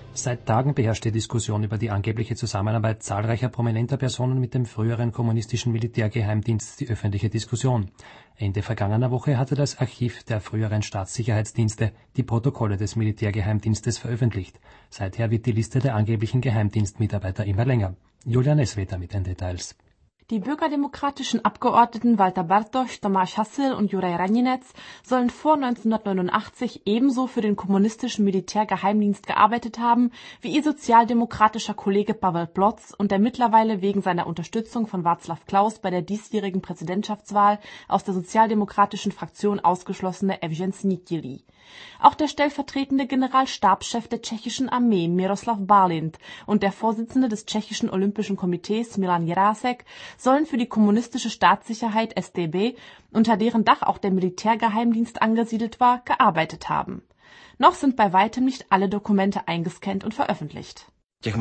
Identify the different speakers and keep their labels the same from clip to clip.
Speaker 1: Seit Tagen beherrscht die Diskussion über die angebliche Zusammenarbeit zahlreicher prominenter Personen mit dem früheren kommunistischen Militärgeheimdienst die öffentliche Diskussion. Ende vergangener Woche hatte das Archiv der früheren Staatssicherheitsdienste die Protokolle des Militärgeheimdienstes veröffentlicht. Seither wird die Liste der angeblichen Geheimdienstmitarbeiter immer länger. Julia Neswetter mit den Details.
Speaker 2: Die bürgerdemokratischen Abgeordneten Walter Bartoš, Tomáš Hasil und Juraj Raninec sollen vor 1989 ebenso für den kommunistischen Militärgeheimdienst gearbeitet haben wie ihr sozialdemokratischer Kollege Pavel Ploc und der mittlerweile wegen seiner Unterstützung von Václav Klaus bei der diesjährigen Präsidentschaftswahl aus der sozialdemokratischen Fraktion ausgeschlossene Evžen Sníkilý. Auch der stellvertretende Generalstabschef der tschechischen Armee Miroslav Balint und der Vorsitzende des tschechischen Olympischen Komitees Milan Jirásek sollen für die kommunistische Staatssicherheit StB, unter deren Dach auch der Militärgeheimdienst angesiedelt war, gearbeitet haben. Noch sind bei weitem nicht alle Dokumente eingescannt und veröffentlicht.
Speaker 3: Wir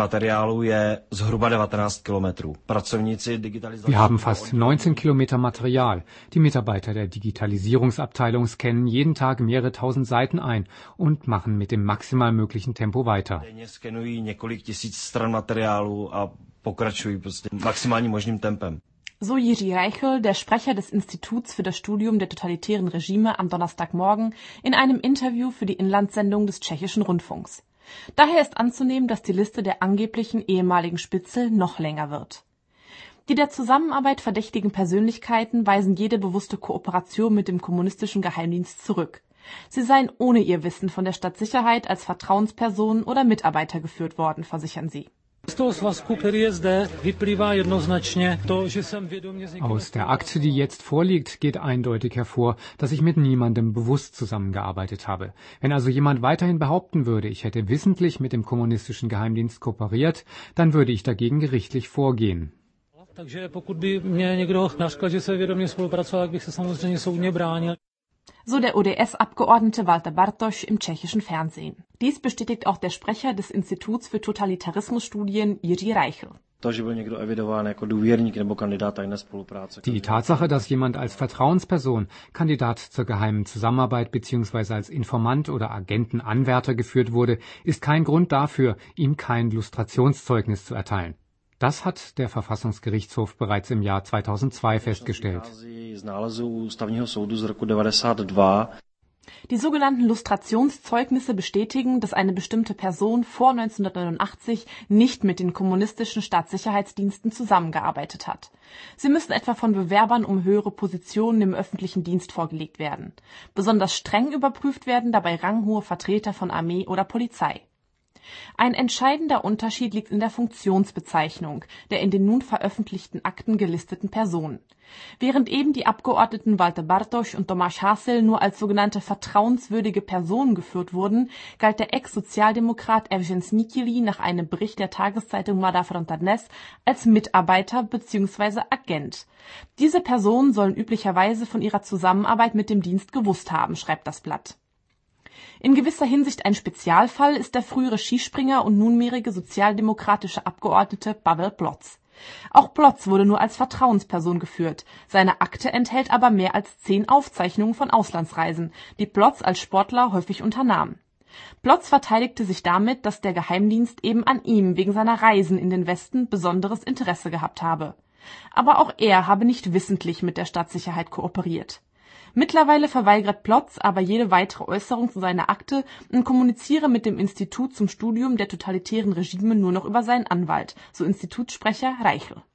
Speaker 3: haben fast 19 Kilometer Material. Die Mitarbeiter der Digitalisierungsabteilung scannen jeden Tag mehrere tausend Seiten ein und machen mit dem maximal möglichen Tempo weiter.
Speaker 2: So Jiří Reichl, der Sprecher des Instituts für das Studium der totalitären Regime, am Donnerstagmorgen in einem Interview für die Inlandssendung des tschechischen Rundfunks. Daher ist anzunehmen, dass die Liste der angeblichen ehemaligen Spitzel noch länger wird. Die der Zusammenarbeit verdächtigen Persönlichkeiten weisen jede bewusste Kooperation mit dem kommunistischen Geheimdienst zurück. Sie seien ohne ihr Wissen von der Stadtsicherheit als Vertrauenspersonen oder Mitarbeiter geführt worden, versichern sie.
Speaker 3: Aus der Akte, die jetzt vorliegt, geht eindeutig hervor, dass ich mit niemandem bewusst zusammengearbeitet habe. Wenn also jemand weiterhin behaupten würde, ich hätte wissentlich mit dem kommunistischen Geheimdienst kooperiert, dann würde ich dagegen gerichtlich vorgehen.
Speaker 2: So der ODS-Abgeordnete Walter Bartoš im tschechischen Fernsehen. Dies bestätigt auch der Sprecher des Instituts für Totalitarismusstudien Jiří Reichl.
Speaker 3: Die Tatsache, dass jemand als Vertrauensperson, Kandidat zur geheimen Zusammenarbeit bzw. als Informant oder Agentenanwärter geführt wurde, ist kein Grund dafür, ihm kein Lustrationszeugnis zu erteilen. Das hat der Verfassungsgerichtshof bereits im Jahr 2002 festgestellt.
Speaker 2: Die sogenannten Lustrationszeugnisse bestätigen, dass eine bestimmte Person vor 1989 nicht mit den kommunistischen Staatssicherheitsdiensten zusammengearbeitet hat. Sie müssen etwa von Bewerbern um höhere Positionen im öffentlichen Dienst vorgelegt werden. Besonders streng überprüft werden dabei ranghohe Vertreter von Armee oder Polizei. Ein entscheidender Unterschied liegt in der Funktionsbezeichnung der in den nun veröffentlichten Akten gelisteten Personen. Während eben die Abgeordneten Walter Bartoš und Tomáš Hasil nur als sogenannte vertrauenswürdige Personen geführt wurden, galt der Ex-Sozialdemokrat Evžen Sníkilý nach einem Bericht der Tageszeitung Mladá Fronta Dnes als Mitarbeiter bzw. Agent. Diese Personen sollen üblicherweise von ihrer Zusammenarbeit mit dem Dienst gewusst haben, schreibt das Blatt. In gewisser Hinsicht ein Spezialfall ist der frühere Skispringer und nunmehrige sozialdemokratische Abgeordnete Pavel Ploc. Auch Ploc wurde nur als Vertrauensperson geführt. Seine Akte enthält aber mehr als 10 Aufzeichnungen von Auslandsreisen, die Ploc als Sportler häufig unternahm. Ploc verteidigte sich damit, dass der Geheimdienst eben an ihm wegen seiner Reisen in den Westen besonderes Interesse gehabt habe. Aber auch er habe nicht wissentlich mit der Staatssicherheit kooperiert. Mittlerweile verweigert Ploc aber jede weitere Äußerung zu seiner Akte und kommuniziere mit dem Institut zum Studium der totalitären Regime nur noch über seinen Anwalt, so Institutssprecher Reichl.